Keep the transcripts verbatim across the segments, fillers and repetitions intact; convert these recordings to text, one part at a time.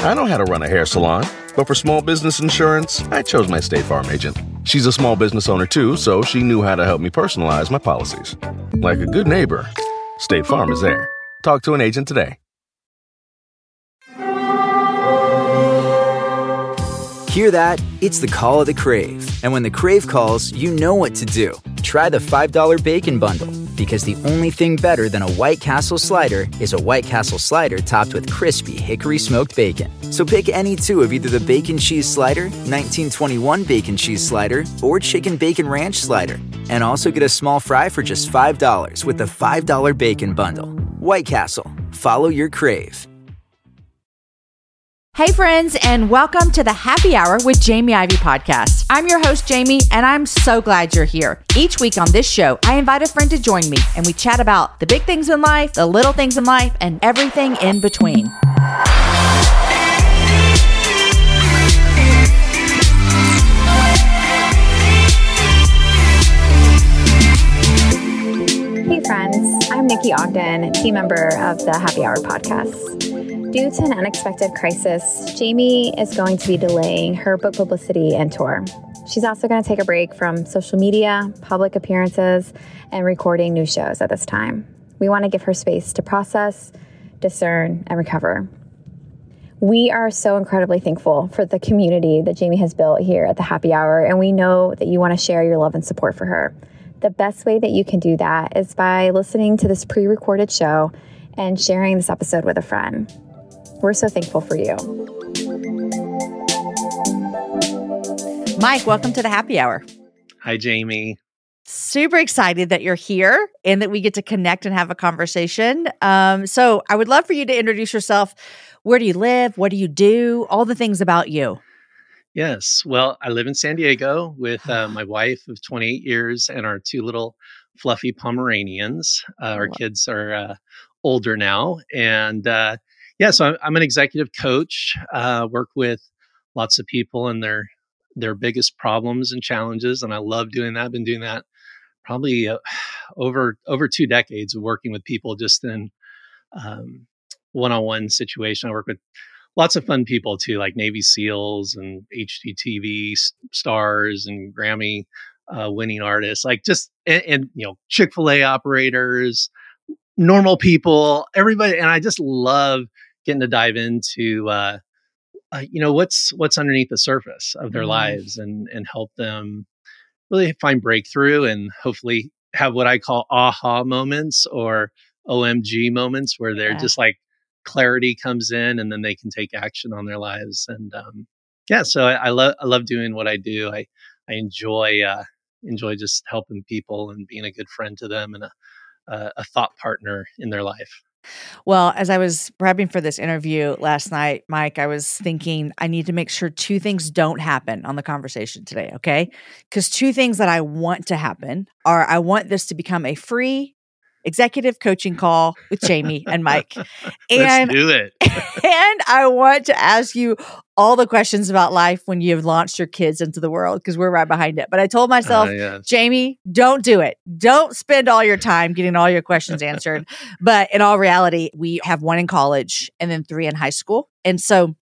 I know how to run a hair salon, but for small business insurance, I chose my State Farm agent. She's a small business owner too, so she knew how to help me personalize my policies. Like a good neighbor, State Farm is there. Talk to an agent today. Hear that? It's the call of the Crave. And when the Crave calls, you know what to do. Try the five dollar Bacon Bundle, because the only thing better than a White Castle slider is a White Castle slider topped with crispy hickory smoked bacon. So pick any two of either the Bacon Cheese Slider, nineteen twenty-one Bacon Cheese Slider, or Chicken Bacon Ranch Slider. And also get a small fry for just five dollars with the five dollar Bacon Bundle. White Castle. Follow your Crave. Hey friends, and welcome to the Happy Hour with Jamie Ivey podcast. I'm your host, Jamie, and I'm so glad you're here. Each week on this show, I invite a friend to join me, and we chat about the big things in life, the little things in life, and everything in between. Hey friends, I'm Nikki Ogden, team member of the Happy Hour podcast. Due to an unexpected crisis, Jamie is going to be delaying her book publicity and tour. She's also going to take a break from social media, public appearances, and recording new shows at this time. We want to give her space to process, discern, and recover. We are so incredibly thankful for the community that Jamie has built here at the Happy Hour, and we know that you want to share your love and support for her. The best way that you can do that is by listening to this pre-recorded show and sharing this episode with a friend. We're so thankful for you. Mike, welcome to the Happy Hour. Hi, Jamie. Super excited that you're here and that we get to connect and have a conversation. Um, so I would love for you to introduce yourself. Where do you live? What do you do? All the things about you. Yes. Well, I live in San Diego with uh, my wife of twenty-eight years and our two little fluffy Pomeranians. Uh, our kids are uh, older now. And uh, yeah, so I'm, I'm an executive coach, uh, work with lots of people and their their biggest problems and challenges. And I love doing that. I've been doing that probably uh, over over two decades of working with people just in um, one-on-one situation. I work with lots of fun people too, like Navy SEALs and H G T V stars and Grammy uh, winning artists, like just, and, and you know, Chick-fil-A operators, normal people, everybody. And I just love getting to dive into, uh, uh, you know, what's, what's underneath the surface of their mm. lives and, and help them really find breakthrough and hopefully have what I call aha moments or O M G moments where they're yeah. just like, clarity comes in and then they can take action on their lives. And, um, yeah, so I, I love, I love doing what I do. I, I enjoy, uh, enjoy just helping people and being a good friend to them and a, a, a thought partner in their life. Well, as I was prepping for this interview last night, Mike, I was thinking I need to make sure two things don't happen on the conversation today. Okay. Because two things that I want to happen are I want this to become a free executive coaching call with Jamie and Mike. And, Let's do it. And I want to ask you all the questions about life when you've launched your kids into the world, because we're right behind it. But I told myself, uh, yes. Jamie, don't do it. Don't spend all your time getting all your questions answered. But in all reality, we have one in college and then three in high school. And so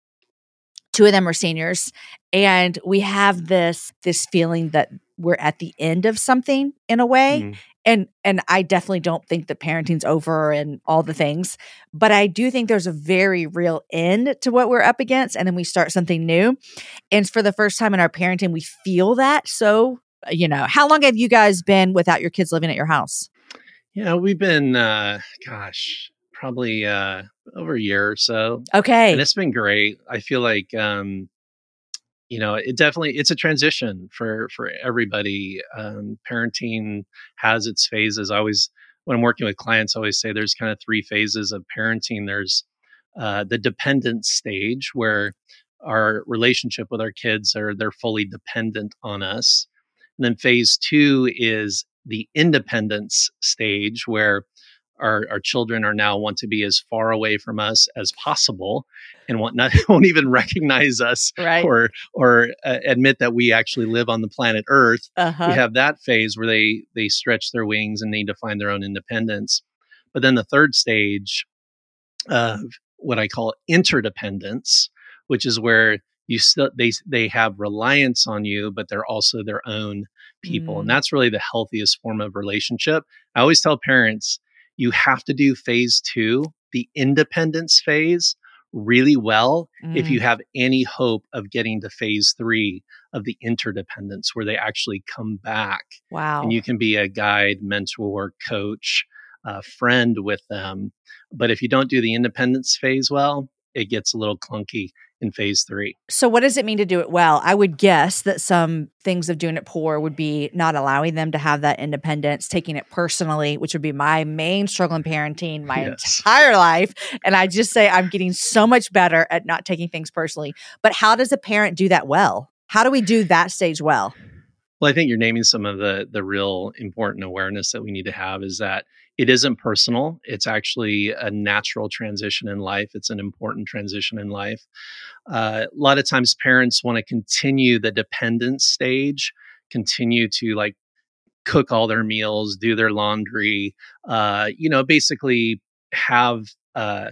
two of them are seniors. And we have this, this feeling that we're at the end of something in a way. Mm. And and I definitely don't think that parenting's over and all the things, but I do think there's a very real end to what we're up against, and then we start something new. And for the first time in our parenting, we feel that. So, you know, how long have you guys been without your kids living at your house? Yeah, we've been, uh, gosh, probably uh, over a year or so. Okay. And it's been great. I feel like, um, you know, it definitely, it's a transition for, for everybody. Um, parenting has its phases. I always, when I'm working with clients, I always say there's kind of three phases of parenting. There's uh, the dependent stage where our relationship with our kids are, they're fully dependent on us. And then phase two is the independence stage where our, our children are now want to be as far away from us as possible and want not, won't even recognize us right. or or uh, admit that we actually live on the planet Earth. Uh-huh. We have that phase where they they stretch their wings and need to find their own independence. But then the third stage of what I call interdependence, which is where you still they they have reliance on you, but they're also their own people. Mm. And that's really the healthiest form of relationship. I always tell parents, you have to do phase two, the independence phase, really well mm. if you have any hope of getting to phase three of the interdependence, where they actually come back. Wow. And you can be a guide, mentor, coach, uh, friend with them. But if you don't do the independence phase well, it gets a little clunky in phase three. So what does it mean to do it well? I would guess that some things of doing it poor would be not allowing them to have that independence, taking it personally, which would be my main struggle in parenting my yes. entire life. And I just say I'm getting so much better at not taking things personally. But how does a parent do that well? How do we do that stage well? Well, I think you're naming some of the the real important awareness that we need to have is that it isn't personal. It's actually a natural transition in life. It's an important transition in life. Uh, a lot of times parents want to continue the dependence stage, continue to like cook all their meals, do their laundry, uh, you know, basically have, uh,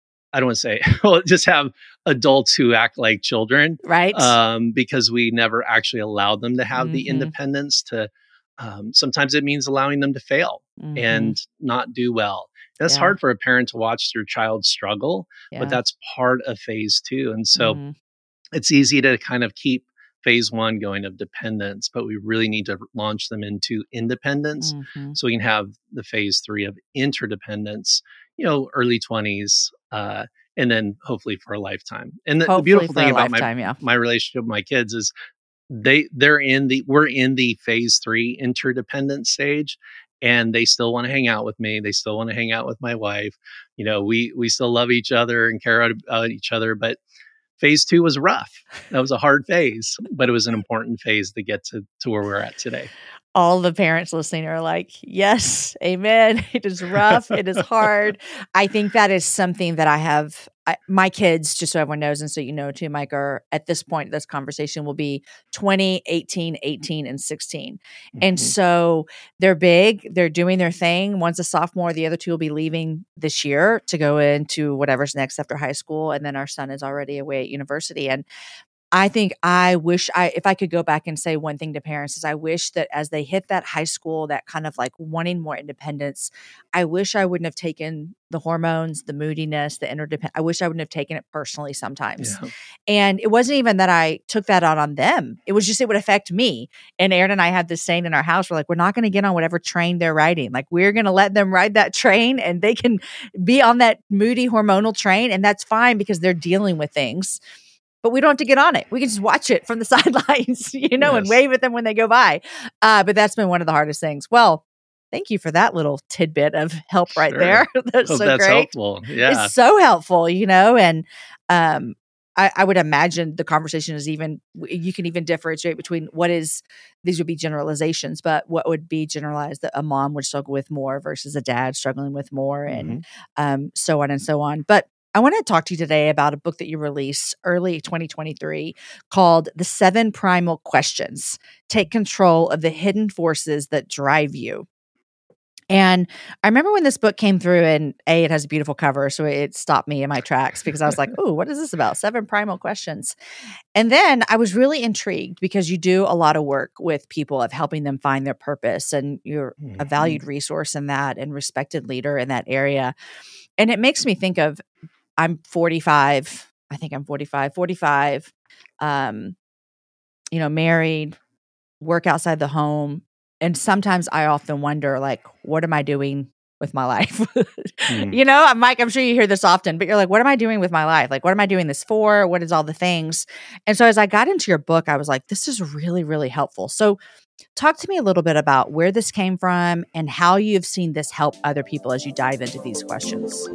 I don't want to say, well, just have adults who act like children. Right. Um, because we never actually allowed them to have mm-hmm. the independence to, um, sometimes it means allowing them to fail mm-hmm. and not do well. And that's yeah. hard for a parent to watch their child struggle, yeah. but that's part of phase two. And so mm-hmm. it's easy to kind of keep phase one going of dependence, but we really need to launch them into independence mm-hmm. so we can have the phase three of interdependence, you know, early twenties, uh, and then hopefully for a lifetime. And the, the beautiful thing about lifetime, my, yeah. my relationship with my kids is they, they're in the, we're in the phase three interdependence stage, and they still want to hang out with me. They still want to hang out with my wife. You know, we, we still love each other and care about each other, but phase two was rough. That was a hard phase, but it was an important phase to get to, to where we're at today. All the parents listening are like, yes, amen. It is rough. It is hard. I think that is something that I have, I, my kids, just so everyone knows, and so you know too, Mike, are at this point, this conversation will be twenty, eighteen, eighteen, and sixteen. Mm-hmm. And so they're big, they're doing their thing. One's a sophomore, the other two will be leaving this year to go into whatever's next after high school. And then our son is already away at university. And I think I wish I, if I could go back and say one thing to parents is I wish that as they hit that high school, that kind of like wanting more independence, I wish I wouldn't have taken the hormones, the moodiness, the interdependence. I wish I wouldn't have taken it personally sometimes. Yeah. And it wasn't even that I took that out on them. It was just, it would affect me. And Aaron and I had this saying in our house, we're like, we're not going to get on whatever train they're riding. Like we're going to let them ride that train and they can be on that moody hormonal train. And that's fine because they're dealing with things. But we don't have to get on it. We can just watch it from the sidelines, you know, yes. and wave at them when they go by. Uh, but that's been one of the hardest things. Well, thank you for that little tidbit of help right sure. there. That's Hope so that's great. helpful. Yeah. It's so helpful, you know, and um, I, I would imagine the conversation is even, you can even differentiate between what is, these would be generalizations, but what would be generalized that a mom would struggle with more versus a dad struggling with more mm-hmm. and um, so on and so on. But I want to talk to you today about a book that you released early twenty twenty-three called The Seven Primal Questions. Take Control of the Hidden Forces That Drive You. And I remember when this book came through and A, it has a beautiful cover. So it stopped me in my tracks because I was like, oh, what is this about? Seven Primal Questions. And then I was really intrigued because you do a lot of work with people of helping them find their purpose. And you're mm-hmm. a valued resource in that and respected leader in that area. And it makes me think of, I'm forty-five. I think I'm forty-five, forty-five, um, you know, married, work outside the home. And sometimes I often wonder, like, what am I doing with my life? mm. You know, Mike, I'm sure you hear this often, but you're like, what am I doing with my life? Like, what am I doing this for? What is all the things? And so as I got into your book, I was like, this is really, really helpful. So talk to me a little bit about where this came from and how you've seen this help other people as you dive into these questions.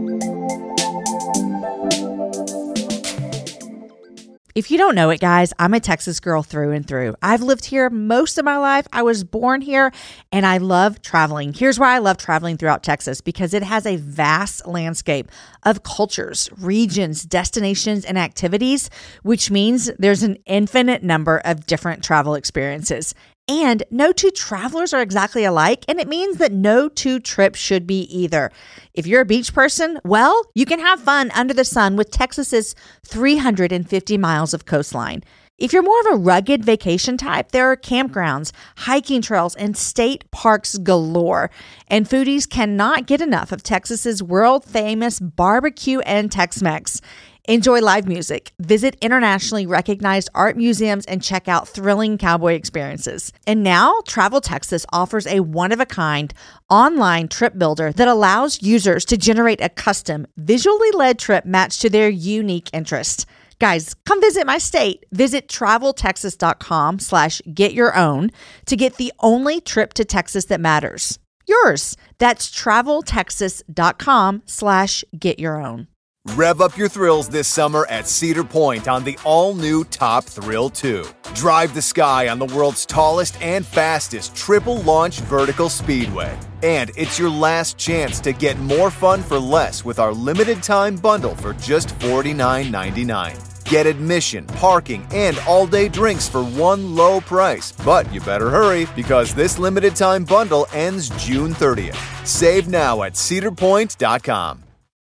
If you don't know it, guys, I'm a Texas girl through and through. I've lived here most of my life. I was born here and I love traveling. Here's why I love traveling throughout Texas, because it has a vast landscape of cultures, regions, destinations, and activities, which means there's an infinite number of different travel experiences. And no two travelers are exactly alike, and it means that no two trips should be either. If you're a beach person, well, you can have fun under the sun with Texas's three hundred fifty miles of coastline. If you're more of a rugged vacation type, there are campgrounds, hiking trails, and state parks galore. And foodies cannot get enough of Texas's world-famous barbecue and Tex-Mex. Enjoy live music, visit internationally recognized art museums, and check out thrilling cowboy experiences. And now, Travel Texas offers a one-of-a-kind online trip builder that allows users to generate a custom, visually led trip matched to their unique interest. Guys, come visit my state. Visit traveltexas.com slash get your own to get the only trip to Texas that matters. Yours. That's traveltexas.com slash get your own. Rev up your thrills this summer at Cedar Point on the all-new Top Thrill two. Drive the sky on the world's tallest and fastest triple-launch vertical speedway. And it's your last chance to get more fun for less with our limited-time bundle for just forty-nine ninety-nine. Get admission, parking, and all-day drinks for one low price. But you better hurry, because this limited-time bundle ends June thirtieth. Save now at cedar point dot com.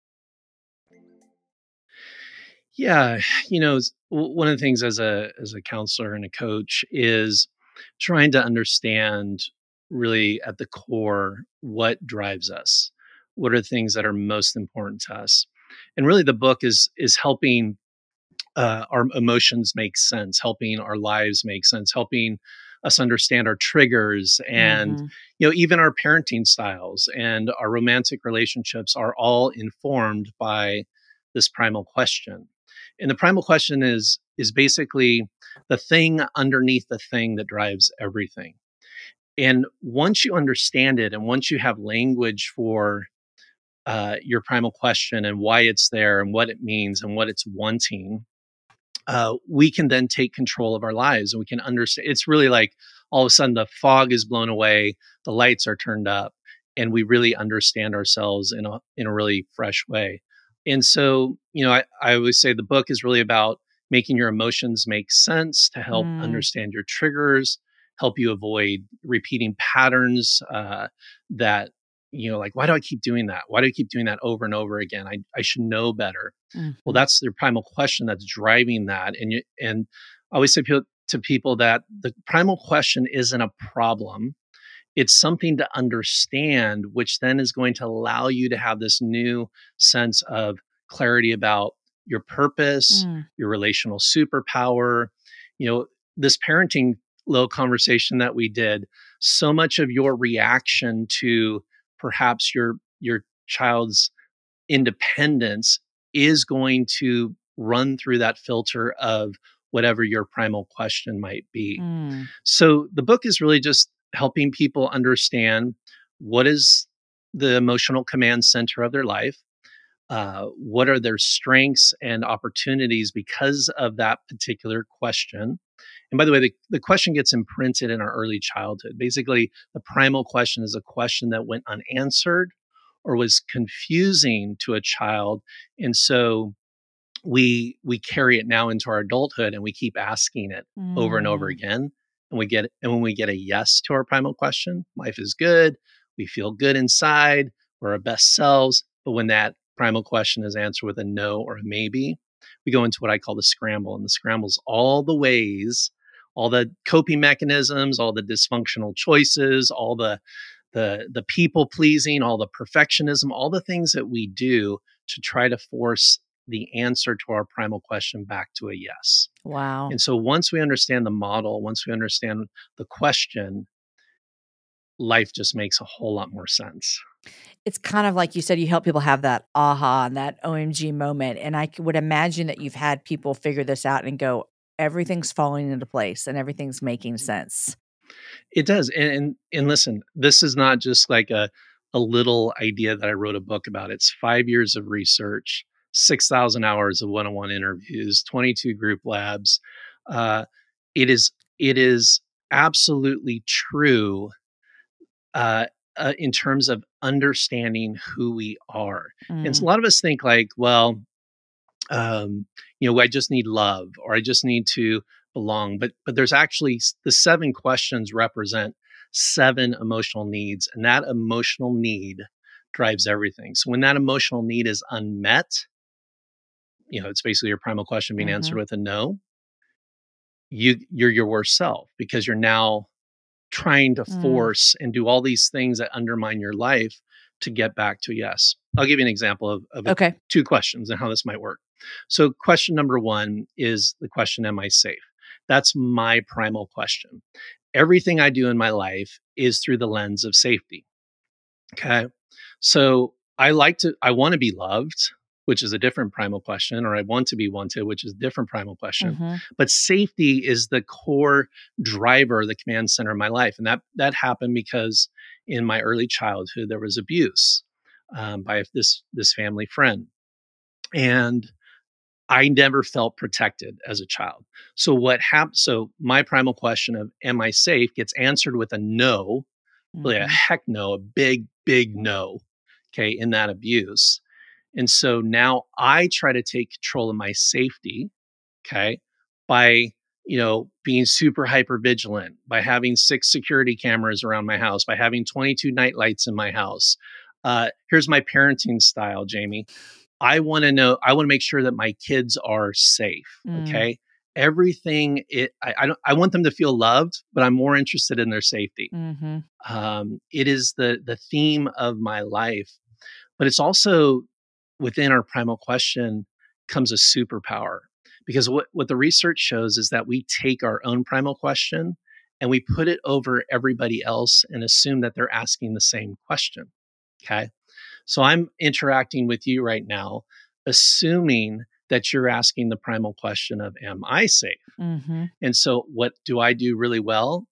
Yeah, you know, one of the things as a as a counselor and a coach is trying to understand really at the core what drives us. What are the things that are most important to us? And really the book is is helping uh, our emotions make sense, helping our lives make sense, helping us understand our triggers and, mm-hmm. you know, even our parenting styles and our romantic relationships are all informed by this primal question. And the primal question is is basically the thing underneath the thing that drives everything. And once you understand it, and once you have language for uh, your primal question and why it's there and what it means and what it's wanting, uh, we can then take control of our lives and we can understand. It's really like all of a sudden the fog is blown away, the lights are turned up, and we really understand ourselves in a in a really fresh way. And so, you know, I, I always say the book is really about making your emotions make sense to help mm. understand your triggers, help you avoid repeating patterns uh, that, you know, like, why do I keep doing that? Why do I keep doing that over and over again? I, I should know better. Mm-hmm. Well, that's the primal question that's driving that. And, you, and I always say to, to people that the primal question isn't a problem. It's something to understand, which then is going to allow you to have this new sense of clarity about your purpose, mm. your relational superpower. You know, this parenting little conversation that we did, so much of your reaction to perhaps your your child's independence is going to run through that filter of whatever your primal question might be. Mm. So the book is really just helping people understand what is the emotional command center of their life, uh, what are their strengths and opportunities because of that particular question. And by the way, the, the question gets imprinted in our early childhood. Basically, the primal question is a question that went unanswered or was confusing to a child. And so we we carry it now into our adulthood and we keep asking it mm. over and over again. And we get and when we get a yes to our primal question, life is good, we feel good inside, we're our best selves. But when that primal question is answered with a no or a maybe, we go into what I call the scramble. And the scramble is all the ways, all the coping mechanisms, all the dysfunctional choices, all the the the people pleasing, all the perfectionism, all the things that we do to try to force the answer to our primal question back to a yes. Wow. And so once we understand the model, once we understand the question, life just makes a whole lot more sense. It's kind of like you said, you help people have that aha and that O M G moment. And I would imagine that you've had people figure this out and go, everything's falling into place and everything's making sense. It does. And, and, and listen, this is not just like a, a little idea that I wrote a book about. It's five years of research, six thousand hours of one-on-one interviews, twenty-two group labs. Uh, it is it is absolutely true uh, uh, in terms of understanding who we are. Mm. And so a lot of us think like, well, um, you know, I just need love, or I just need to belong. But but there's actually the seven questions represent seven emotional needs, and that emotional need drives everything. So when that emotional need is unmet, you know, it's basically your primal question being mm-hmm. answered with a no. You you're your worst self because you're now trying to force mm. and do all these things that undermine your life to get back to yes. I'll give you an example of, of okay. a, two questions and how this might work. So question number one is the question, am I safe? That's my primal question. Everything I do in my life is through the lens of safety. Okay. So I like to, I want to be loved, which is a different primal question, or I want to be wanted, which is a different primal question. Mm-hmm. But safety is the core driver, the command center of my life. And that that happened because in my early childhood, there was abuse um, by this, this family friend. And I never felt protected as a child. So what happened? So my primal question of, am I safe, gets answered with a no, mm-hmm. really a heck no, a big, big no, okay, in that abuse. And so now I try to take control of my safety, okay, by, you know, being super hyper vigilant, by having six security cameras around my house, by having twenty-two night lights in my house. Uh, here's my parenting style, Jamie. I want to know, I want to make sure that my kids are safe, mm. okay? Everything, it, I, I don't, I want them to feel loved, but I'm more interested in their safety. Mm-hmm. Um, it is the the theme of my life, but it's also within our primal question comes a superpower, because what, what the research shows is that we take our own primal question and we put it over everybody else and assume that they're asking the same question. Okay. So I'm interacting with you right now, assuming that you're asking the primal question of, am I safe? Mm-hmm. And so what do I do really well?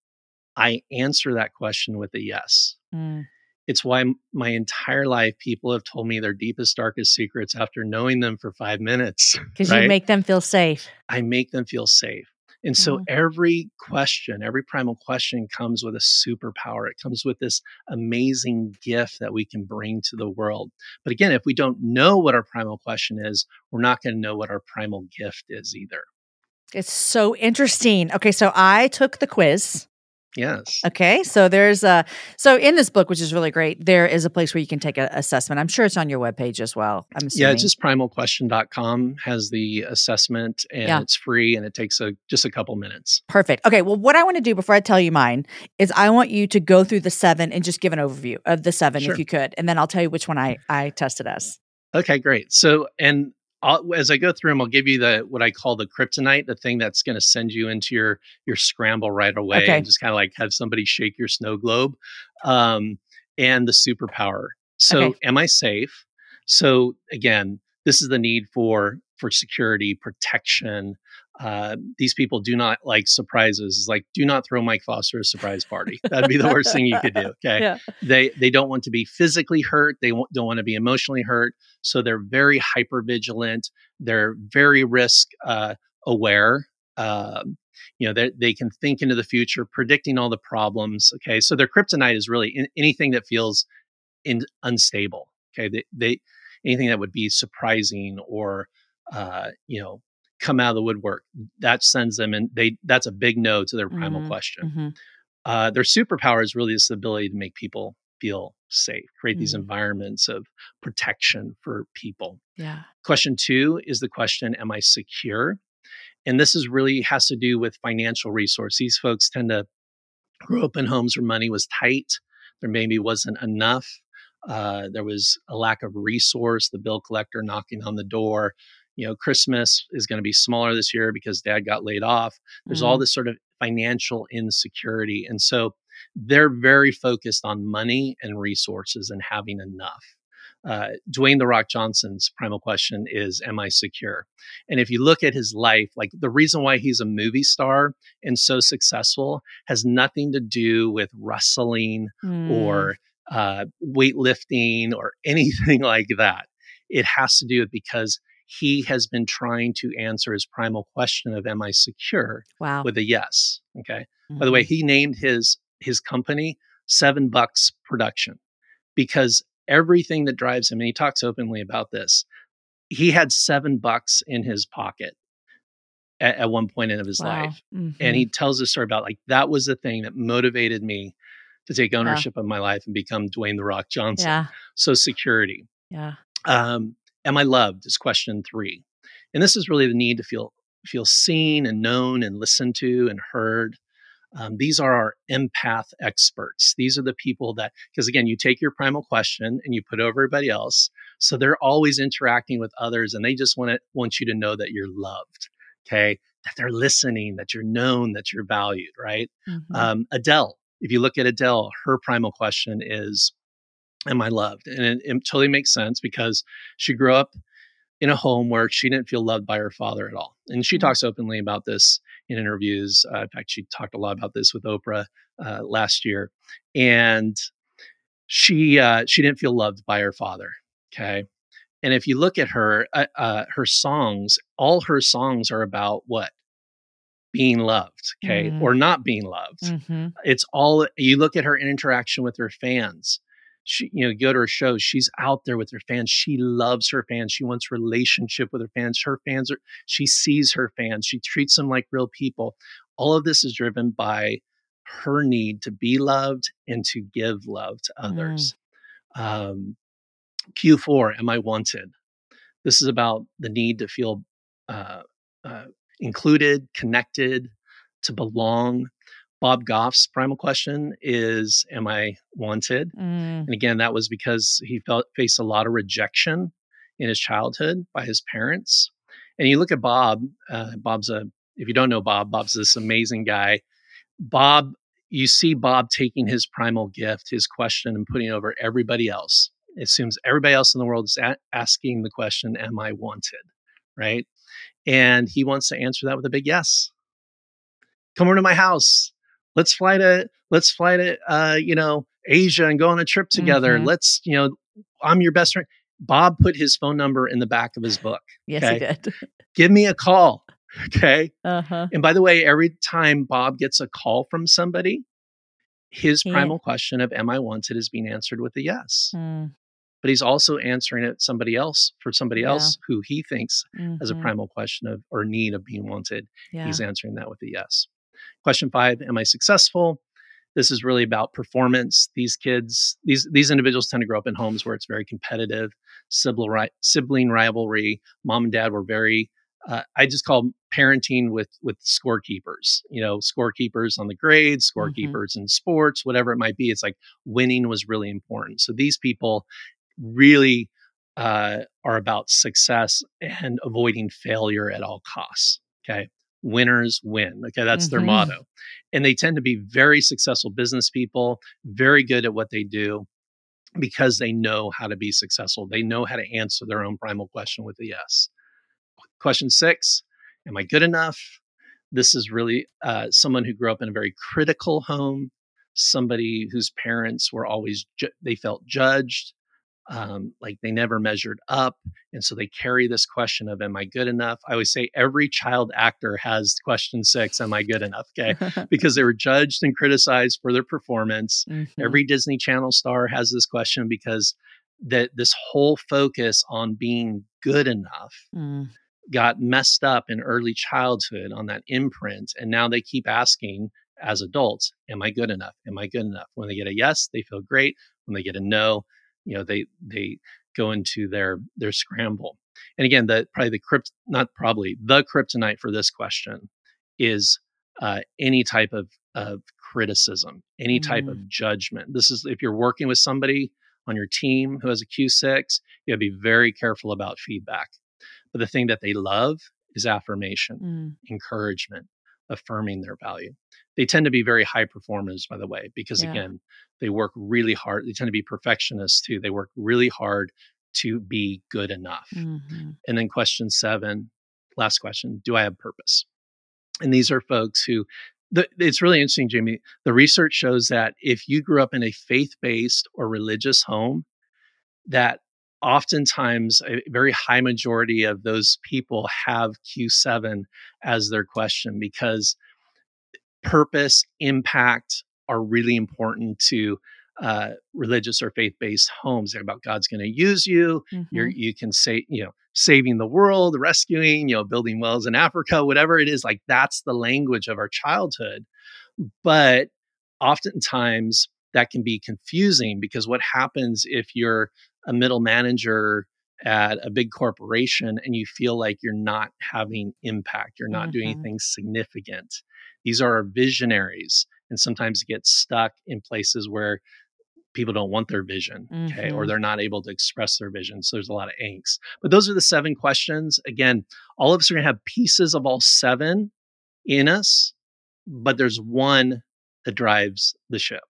I answer that question with a yes. Mm. It's why my entire life, people have told me their deepest, darkest secrets after knowing them for five minutes. Because right? You make them feel safe. I make them feel safe. And so mm-hmm. every question, every primal question comes with a superpower. It comes with this amazing gift that we can bring to the world. But again, if we don't know what our primal question is, we're not going to know what our primal gift is either. It's so interesting. Okay, so I took the quiz. Yes. Okay. So there's a, so in this book, which is really great, there is a place where you can take an assessment. I'm sure it's on your webpage as well. I'm assuming. Yeah, just primal question dot com has the assessment, and yeah. it's free, and it takes a, just a couple minutes. Perfect. Okay. Well, what I want to do before I tell you mine is I want you to go through the seven and just give an overview of the seven, sure. if you could, and then I'll tell you which one I, I tested as. Okay, great. So, and I'll, as I go through them, I'll give you the what I call the kryptonite, the thing that's going to send you into your your scramble right away, okay. and just kind of like have somebody shake your snow globe, um, and the superpower. So, okay. am I safe? So, again, this is the need for for security, protection. Uh, these people do not like surprises. It's like, do not throw Mike Foster a surprise party. That'd be the worst thing you could do. Okay. Yeah. They they don't want to be physically hurt. They w- don't want to be emotionally hurt. So they're very hyper vigilant. They're very risk uh, aware. Um, you know, they they can think into the future, predicting all the problems. Okay. So their kryptonite is really in, anything that feels in, unstable. Okay. They, they anything that would be surprising or uh, you know, come out of the woodwork, that sends them in. They that's a big no to their primal mm-hmm. question. Mm-hmm. Uh, their superpower is really this ability to make people feel safe, create mm-hmm. these environments of protection for people. Yeah. Question two is the question, am I secure? And this is really has to do with financial resource. These folks tend to grow up in homes where money was tight. There maybe wasn't enough. Uh, there was a lack of resource, the bill collector knocking on the door. You know, Christmas is going to be smaller this year because dad got laid off. There's mm. all this sort of financial insecurity. And so they're very focused on money and resources and having enough. Uh, Dwayne The Rock Johnson's primal question is, am I secure? And if you look at his life, like the reason why he's a movie star and so successful has nothing to do with wrestling mm. or uh, weightlifting or anything like that. It has to do with because he has been trying to answer his primal question of, am I secure? Wow. With a yes. Okay. Mm-hmm. By the way, he named his, his company Seven Bucks Production because everything that drives him, and he talks openly about this, he had seven bucks in his pocket at, at one point in his Wow. life. Mhm. And he tells a story about like, that was the thing that motivated me to take ownership yeah. of my life and become Dwayne The Rock Johnson. Yeah. So security. Yeah. Um, am I loved is question three. And this is really the need to feel feel seen and known and listened to and heard. Um, these are our empath experts. These are the people that, because again, you take your primal question and you put it over everybody else. So they're always interacting with others and they just want to want you to know that you're loved. Okay. That they're listening, that you're known, that you're valued, right? Mm-hmm. Um, Adele, if you look at Adele, her primal question is, am I loved? And it, it totally makes sense because she grew up in a home where she didn't feel loved by her father at all. And she mm-hmm. talks openly about this in interviews. Uh, in fact, she talked a lot about this with Oprah uh, last year. And she uh, she didn't feel loved by her father. Okay. And if you look at her, uh, uh, her songs, all her songs are about what? Being loved. Okay. Mm-hmm. Or not being loved. Mm-hmm. It's all, you look at her interaction with her fans. She, you know, go to her shows. She's out there with her fans. She loves her fans. She wants relationship with her fans. Her fans are, she sees her fans. She treats them like real people. All of this is driven by her need to be loved and to give love to others. Mm. Um, Q four, am I wanted? This is about the need to feel uh, uh, included, connected, to belong. Bob Goff's primal question is, am I wanted? Mm. And again, that was because he felt faced a lot of rejection in his childhood by his parents. And you look at Bob, uh, Bob's a, if you don't know Bob, Bob's this amazing guy. Bob, you see Bob taking his primal gift, his question, and putting it over everybody else. It assumes everybody else in the world is a- asking the question, am I wanted? Right? And he wants to answer that with a big yes. Come over to my house. Let's fly to, let's fly to, uh, you know, Asia and go on a trip together. Mm-hmm. Let's, you know, I'm your best friend. Bob put his phone number in the back of his book. Yes, okay? He did. Give me a call. Okay. Uh-huh. And by the way, every time Bob gets a call from somebody, his yeah. primal question of, am I wanted, is being answered with a yes. Mm. But he's also answering it somebody else for somebody yeah. else who he thinks mm-hmm. has a primal question of, or need of being wanted. Yeah. He's answering that with a yes. Question five, am I successful? This is really about performance. These kids, these these individuals tend to grow up in homes where it's very competitive, sibling, sibling rivalry. Mom and dad were very, uh, I just call parenting with with scorekeepers, you know, scorekeepers on the grades, scorekeepers mm-hmm. in sports, whatever it might be. It's like winning was really important. So these people really uh, are about success and avoiding failure at all costs. Okay. Winners win. Okay. That's mm-hmm. their motto. And they tend to be very successful business people, very good at what they do because they know how to be successful. They know how to answer their own primal question with a yes. Question six, am I good enough? This is really uh, someone who grew up in a very critical home, somebody whose parents were always, ju- they felt judged. Um, like they never measured up. And so they carry this question of, am I good enough? I always say every child actor has question six, am I good enough? Okay. Because they were judged and criticized for their performance. Mm-hmm. Every Disney Channel star has this question because that this whole focus on being good enough mm. got messed up in early childhood on that imprint. And now they keep asking as adults, am I good enough? Am I good enough? When they get a yes, they feel great. When they get a no, you know, they they go into their their scramble. And again, the probably the crypt not probably the kryptonite for this question is uh, any type of of criticism, any mm. type of judgment. This is if you're working with somebody on your team who has a Q six, you have to be very careful about feedback. But the thing that they love is affirmation, mm. encouragement, affirming their value. They tend to be very high performers, by the way, because yeah. again, they work really hard. They tend to be perfectionists too. They work really hard to be good enough. Mm-hmm. And then question seven, last question, do I have purpose? And these are folks who, the, it's really interesting, Jamie. The research shows that if you grew up in a faith-based or religious home, that oftentimes a very high majority of those people have Q seven as their question because purpose, impact are really important to uh, religious or faith-based homes. They're about God's going to use you. Mm-hmm. You're, you can say, you know, saving the world, rescuing, you know, building wells in Africa, whatever it is, like that's the language of our childhood. But oftentimes that can be confusing because what happens if you're a middle manager at a big corporation and you feel like you're not having impact, you're not mm-hmm. doing anything significant. These are our visionaries, and sometimes get stuck in places where people don't want their vision, okay, mm-hmm. or they're not able to express their vision. So there's a lot of angst. But those are the seven questions. Again, all of us are going to have pieces of all seven in us, but there's one that drives the ship.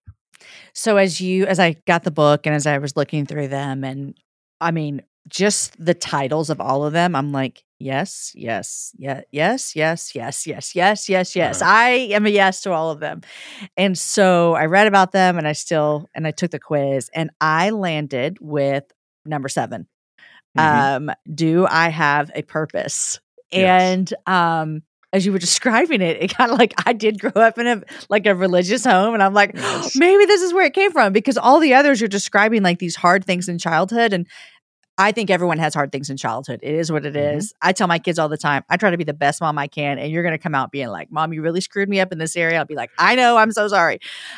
So as you, as I got the book and as I was looking through them, and I mean, just the titles of all of them, I'm like, yes, yes, yeah, yes, yes, yes, yes, yes, yes, yes. Uh-huh. I am a yes to all of them. And so I read about them and I still, and I took the quiz and I landed with number seven. Mm-hmm. Um, do I have a purpose? Yes. And, um, as you were describing it, it kind of like I did grow up in a like a religious home, and I'm like, yes. oh, maybe this is where it came from, because all the others you're describing like these hard things in childhood, and I think everyone has hard things in childhood. It is what it mm-hmm. is. I tell my kids all the time, I try to be the best mom I can, and you're going to come out being like, Mom, you really screwed me up in this area. I'll be like, I know, I'm so sorry.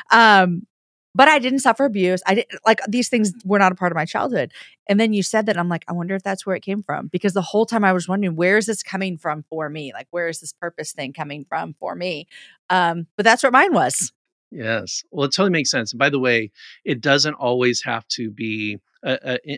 Um, but I didn't suffer abuse. I didn't like these things were not a part of my childhood. And then you said that, I'm like, I wonder if that's where it came from, because the whole time I was wondering, where is this coming from for me? Like, where is this purpose thing coming from for me? Um, but that's what mine was. Yes. Well, it totally makes sense. And by the way, it doesn't always have to be a, a,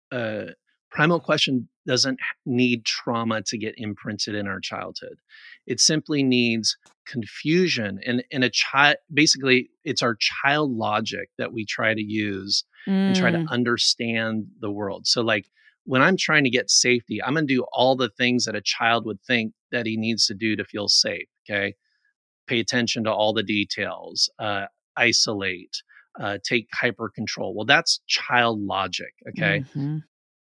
a primal question doesn't need trauma to get imprinted in our childhood. It simply needs confusion and, and a child. Basically, it's our child logic that we try to use mm. and try to understand the world. So like when I'm trying to get safety, I'm going to do all the things that a child would think that he needs to do to feel safe. Okay. Pay attention to all the details, uh, isolate, uh, take hyper control. Well, that's child logic. Okay. Mm-hmm.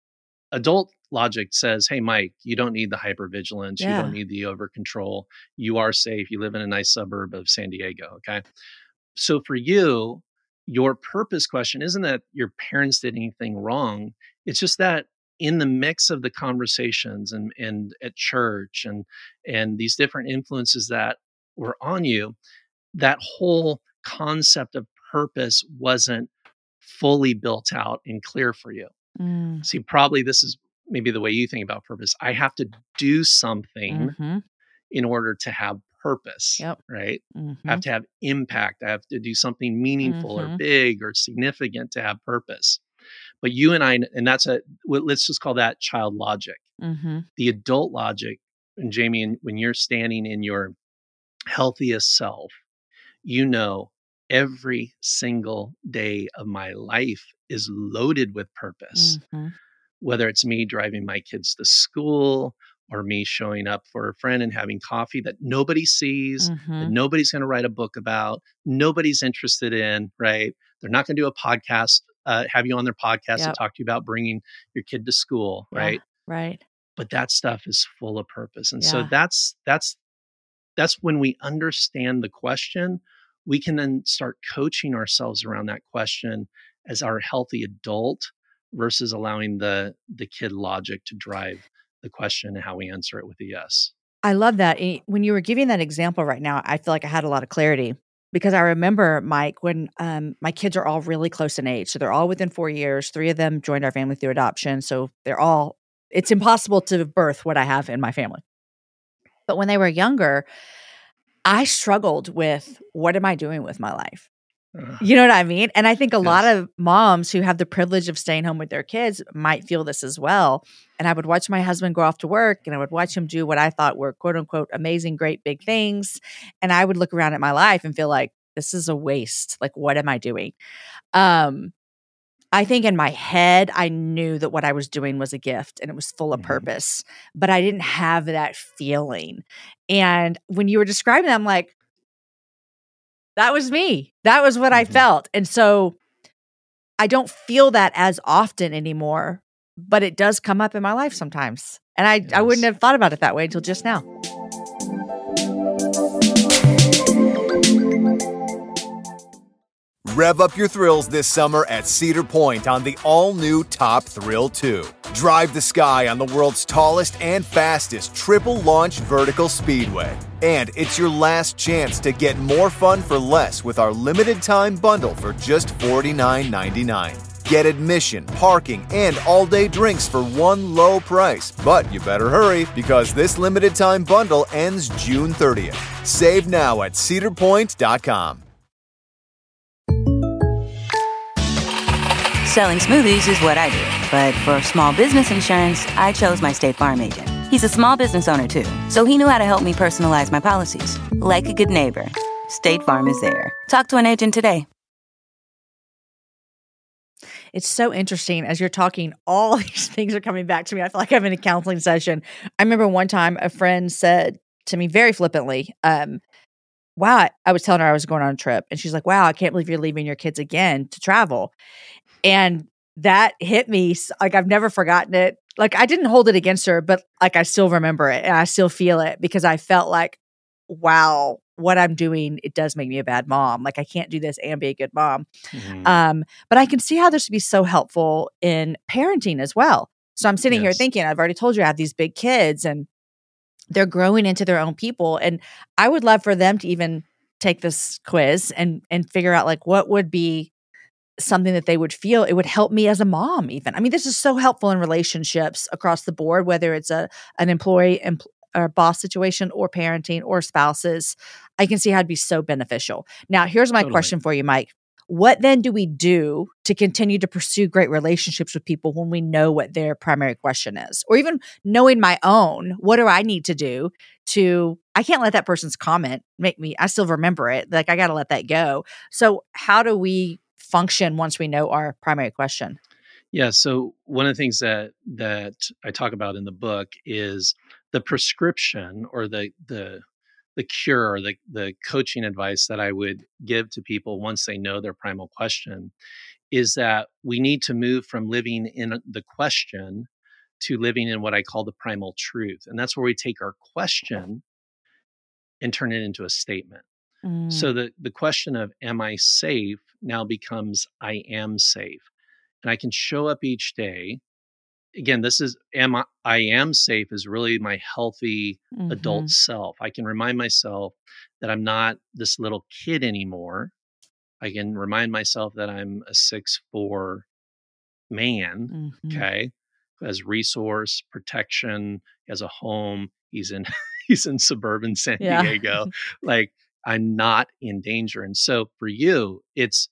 Adult logic says, hey, Mike, you don't need the hypervigilance. Yeah. You don't need the over control. You are safe. You live in a nice suburb of San Diego. Okay. So for you, your purpose question isn't that your parents did anything wrong. It's just that in the mix of the conversations and, and at church and, and these different influences that were on you, that whole concept of purpose wasn't fully built out and clear for you. Mm. See, probably this is maybe the way you think about purpose. I have to do something mm-hmm. in order to have purpose, yep. right? Mm-hmm. I have to have impact. I have to do something meaningful mm-hmm. or big or significant to have purpose. But you and I, and that's a, let's just call that child logic. Mm-hmm. The adult logic, and Jamie, when you're standing in your healthiest self, you know, every single day of my life is loaded with purpose. Mm-hmm. Whether it's me driving my kids to school or me showing up for a friend and having coffee that nobody sees, mm-hmm. that nobody's going to write a book about, nobody's interested in, right? They're not going to do a podcast, uh, have you on their podcast yep. to talk to you about bringing your kid to school, yeah, right? Right. But that stuff is full of purpose. And yeah. so that's, that's, that's when we understand the question, we can then start coaching ourselves around that question as our healthy adult versus allowing the the kid logic to drive the question and how we answer it with a yes. I love that. When you were giving that example right now, I feel like I had a lot of clarity, because I remember, Mike, when um, my kids are all really close in age. So they're all within four years. Three of them joined our family through adoption. So they're all, it's impossible to birth what I have in my family. But when they were younger, I struggled with, what am I doing with my life? Uh, you know what I mean? And I think a yes. lot of moms who have the privilege of staying home with their kids might feel this as well. And I would watch my husband go off to work, and I would watch him do what I thought were quote unquote amazing, great, big things. And I would look around at my life and feel like, this is a waste. Like, what am I doing? Um, I think in my head, I knew that what I was doing was a gift and it was full of mm-hmm. purpose, but I didn't have that feeling. And when you were describing it, I'm like, that was me. That was what mm-hmm. I felt. And so I don't feel that as often anymore, but it does come up in my life sometimes. And I, yes. I wouldn't have thought about it that way until just now. Rev up your thrills this summer at Cedar Point on the all-new Top Thrill two. Drive the sky on the world's tallest and fastest triple-launch vertical speedway. And it's your last chance to get more fun for less with our limited-time bundle for just forty-nine ninety-nine. Get admission, parking, and all-day drinks for one low price. But you better hurry because this limited-time bundle ends June thirtieth. Save now at cedar point dot com. Selling smoothies is what I do, but for small business insurance, I chose my State Farm agent. He's a small business owner too, so he knew how to help me personalize my policies. Like a good neighbor, State Farm is there. Talk to an agent today. It's so interesting as you're talking, all these things are coming back to me. I feel like I'm in a counseling session. I remember one time a friend said to me very flippantly, um, wow, I was telling her I was going on a trip. And she's like, wow, I can't believe you're leaving your kids again to travel. And that hit me. Like, I've never forgotten it. Like, I didn't hold it against her, but like, I still remember it and I still feel it because I felt like, wow, what I'm doing, it does make me a bad mom. Like, I can't do this and be a good mom. Mm-hmm. Um, but I can see how this would be so helpful in parenting as well. So I'm sitting yes. here thinking, I've already told you I have these big kids and they're growing into their own people. And I would love for them to even take this quiz and and figure out like what would be something that they would feel. It would help me as a mom even. I mean, this is so helpful in relationships across the board, whether it's a an employee empl- or boss situation or parenting or spouses. I can see how it'd be so beneficial. Now, here's my totally. question for you, Mike. What then do we do to continue to pursue great relationships with people when we know what their primary question is? Or even knowing my own, what do I need to do to, I can't let that person's comment make me, I still remember it. Like, I got to let that go. So how do we function once we know our primary question? Yeah. So one of the things that that I talk about in the book is the prescription or the the the cure or the the coaching advice that I would give to people once they know their primal question is that we need to move from living in the question to living in what I call the primal truth. And that's where we take our question and turn it into a statement. Mm. So the the question of am I safe now becomes I am safe. And I can show up each day. Again, this is am I, I am safe is really my healthy mm-hmm. adult self. I can remind myself that I'm not this little kid anymore. I can remind myself that I'm a six foot four man, mm-hmm. okay, who has resource, protection, he has a home, he's in he's in suburban San yeah. Diego. Like, I'm not in danger. And so for you, it's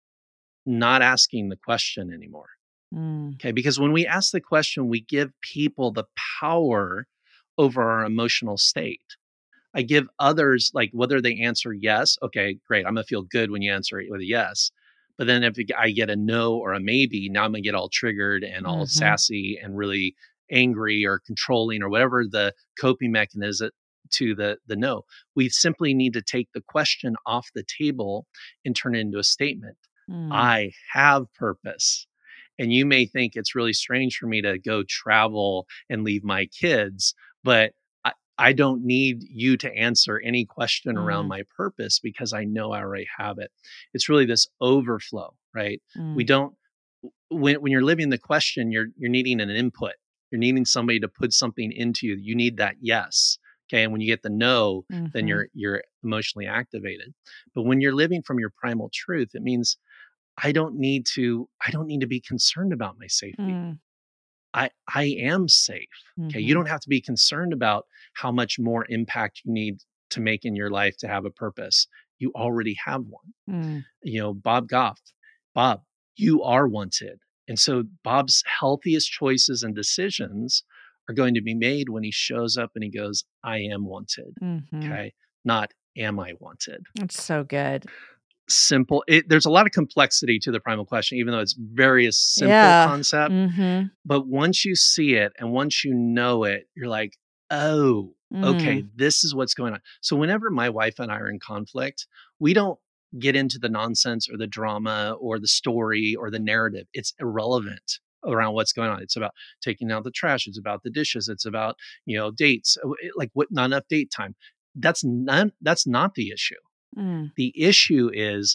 not asking the question anymore. Mm. Okay. Because when we ask the question, we give people the power over our emotional state. I give others, like, whether they answer yes, okay, great. I'm going to feel good when you answer it with a yes. But then if I get a no or a maybe, now I'm going to get all triggered and all mm-hmm. sassy and really angry or controlling or whatever the coping mechanism to the, the no. We simply need to take the question off the table and turn it into a statement. Mm. I have purpose. And you may think it's really strange for me to go travel and leave my kids, but I, I don't need you to answer any question mm. around my purpose because I know I already have it. It's really this overflow, right? Mm. We don't, when, when you're living the question, you're, you're needing an input. You're needing somebody to put something into you. You need that yes. Okay. And when you get the no, mm-hmm. then you're, you're emotionally activated. But when you're living from your primal truth, it means I don't need to, I don't need to be concerned about my safety. Mm. I, I am safe. Okay. Mm-hmm. You don't have to be concerned about how much more impact you need to make in your life to have a purpose. You already have one. Mm. You know, Bob Goff, Bob, you are wanted. And so Bob's healthiest choices and decisions are going to be made when he shows up and he goes, I am wanted. Mm-hmm. Okay. Not am I wanted. That's so good. Simple. It, there's a lot of complexity to the primal question, even though it's very a simple yeah. concept. Mm-hmm. But once you see it and once you know it, you're like, oh, mm. okay, this is what's going on. So whenever my wife and I are in conflict, we don't get into the nonsense or the drama or the story or the narrative. It's irrelevant around what's going on. It's about taking out the trash. It's about the dishes. It's about, you know, dates, like what, not enough date time. That's not, that's not the issue. Mm. The issue is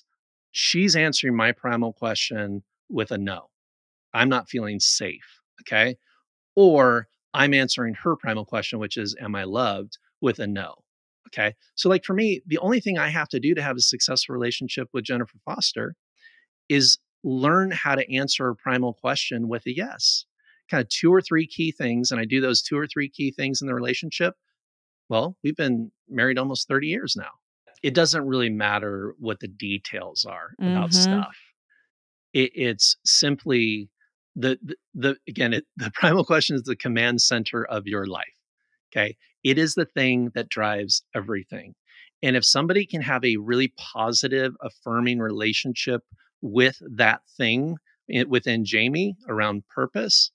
she's answering my primal question with a no. I'm not feeling safe. Okay. Or I'm answering her primal question, which is, am I loved, with a no. Okay. So, like for me, the only thing I have to do to have a successful relationship with Jennifer Foster is learn how to answer a primal question with a yes. Kind of two or three key things. And I do those two or three key things in the relationship. Well, we've been married almost thirty years now. It doesn't really matter what the details are mm-hmm. about stuff. It, it's simply the, the, the again, it, the primal question is the command center of your life. Okay. It is the thing that drives everything. And if somebody can have a really positive, affirming relationship with that thing within Jamie around purpose,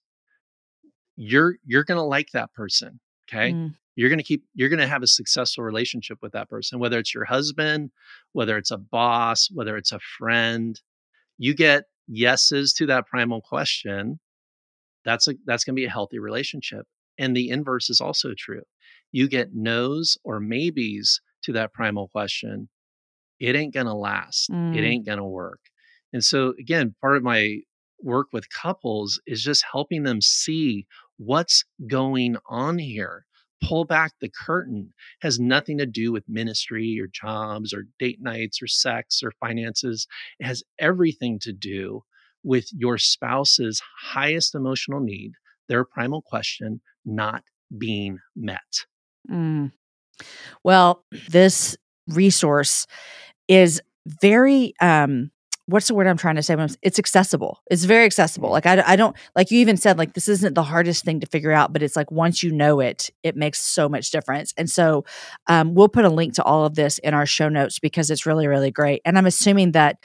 you're, you're going to like that person. Okay. Mm. You're going to keep, you're going to have a successful relationship with that person, whether it's your husband, whether it's a boss, whether it's a friend. You get yeses to that primal question. That's a, that's going to be a healthy relationship. And the inverse is also true. You get no's or maybes to that primal question. It ain't going to last. Mm. It ain't going to work. And so again, part of my work with couples is just helping them see what's going on here. Pull back the curtain. Has nothing to do with ministry or jobs or date nights or sex or finances. It has everything to do with your spouse's highest emotional need, their primal question, not being met. Mm. Well, this resource is very, um, what's the word I'm trying to say? It's accessible. It's very accessible. Like I, I don't, like you even said, like, this isn't the hardest thing to figure out, but it's like, once you know it, it makes so much difference. And so um, we'll put a link to all of this in our show notes because it's really, really great. And I'm assuming that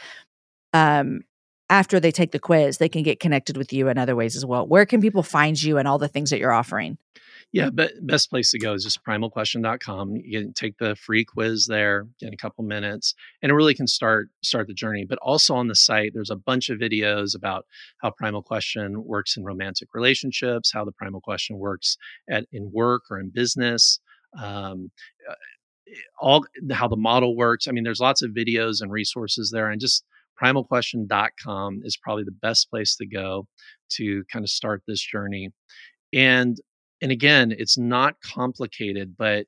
um, after they take the quiz, they can get connected with you in other ways as well. Where can people find you and all the things that you're offering? Yeah, but best place to go is just primal question dot com. You can take the free quiz there in a couple minutes, and it really can start start the journey. But also on the site, there's a bunch of videos about how Primal Question works in romantic relationships, how the Primal Question works at in work or in business, um, all how the model works. I mean, there's lots of videos and resources there, and just primal question dot com is probably the best place to go to kind of start this journey. And And again, it's not complicated, but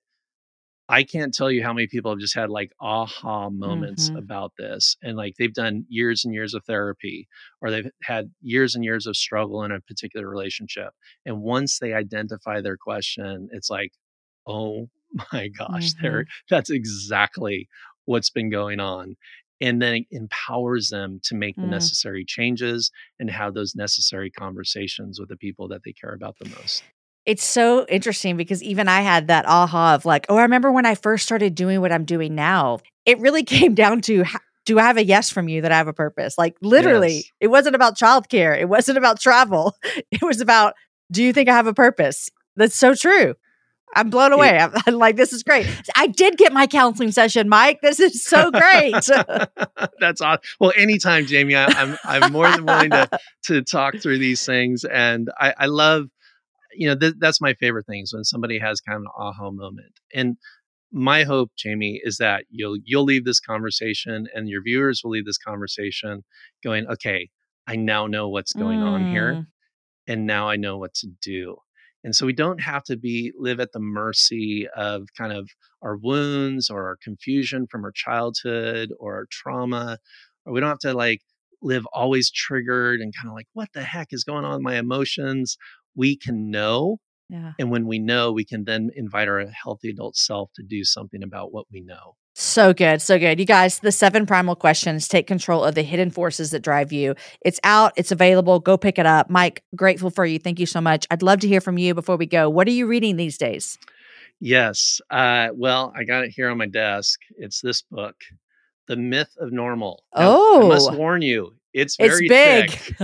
I can't tell you how many people have just had like aha moments mm-hmm. about this. And like they've done years and years of therapy, or they've had years and years of struggle in a particular relationship. And once they identify their question, it's like, oh my gosh, mm-hmm. there, that's exactly what's been going on. And then it empowers them to make mm. the necessary changes and have those necessary conversations with the people that they care about the most. It's so interesting because even I had that aha of like, oh, I remember when I first started doing what I'm doing now. It really came down to, do I have a yes from you that I have a purpose? Like literally, yes. It wasn't about childcare. It wasn't about travel. It was about, do you think I have a purpose? That's so true. I'm blown away. I'm, I'm like, this is great. I did get my counseling session, Mike. This is so great. That's awesome. Well, anytime, Jamie, I, I'm I'm more than willing to to talk through these things, and I, I love. You know, th- that's my favorite things when somebody has kind of an aha moment. And my hope, Jamie, is that you'll you'll leave this conversation and your viewers will leave this conversation going, okay, I now know what's going mm. on here. And now I know what to do. And so we don't have to be live at the mercy of kind of our wounds or our confusion from our childhood or our trauma, or we don't have to like live always triggered and kind of like, what the heck is going on with my emotions? We can know. Yeah. And when we know, we can then invite our healthy adult self to do something about what we know. So good. So good. You guys, the seven primal questions, take control of the hidden forces that drive you. It's out. It's available. Go pick it up. Mike, grateful for you. Thank you so much. I'd love to hear from you before we go. What are you reading these days? Yes. Uh, well, I got it here on my desk. It's this book, The Myth of Normal. Now, oh, I must warn you. It's very it's thick,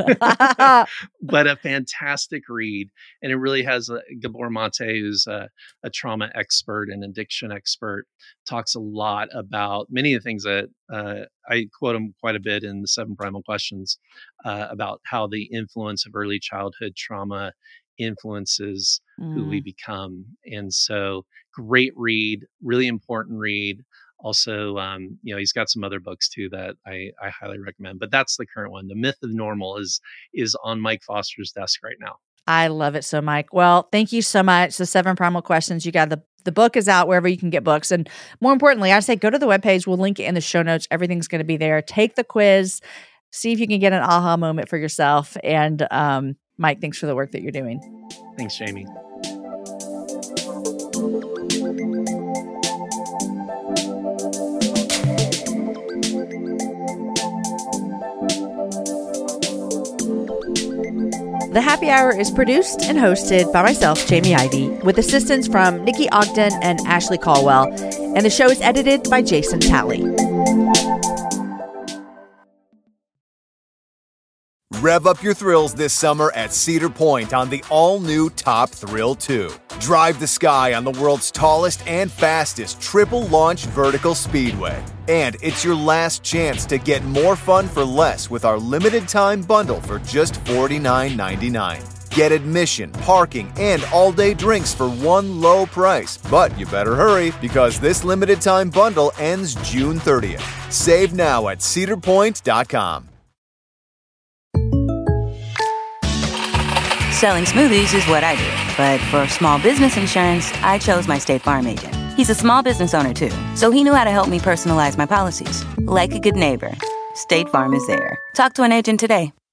but a fantastic read. And it really has uh, Gabor Mate, who's a, a trauma expert and addiction expert, talks a lot about many of the things that uh, I quote him quite a bit in the Seven Primal Questions uh, about how the influence of early childhood trauma influences mm. who we become. And so great read, really important read. Also, um, you know, he's got some other books too that I, I highly recommend. But that's the current one. The Myth of Normal is is on Mike Foster's desk right now. I love it so, Mike. Well, thank you so much. The Seven Primal Questions. You got the the book is out wherever you can get books. And more importantly, I say go to the webpage. We'll link it in the show notes. Everything's going to be there. Take the quiz. See if you can get an aha moment for yourself. And um, Mike, thanks for the work that you're doing. Thanks, Jamie. The Happy Hour is produced and hosted by myself, Jamie Ivey, with assistance from Nikki Ogden and Ashley Caldwell, and the show is edited by Jason Talley. Rev up your thrills this summer at Cedar Point on the all-new Top Thrill two. Drive the sky on the world's tallest and fastest triple-launch vertical speedway. And it's your last chance to get more fun for less with our limited-time bundle for just forty-nine ninety-nine. Get admission, parking, and all-day drinks for one low price. But you better hurry, because this limited-time bundle ends June thirtieth. Save now at cedar point dot com. Selling smoothies is what I do, but for small business insurance, I chose my State Farm agent. He's a small business owner too, so he knew how to help me personalize my policies. Like a good neighbor, State Farm is there. Talk to an agent today.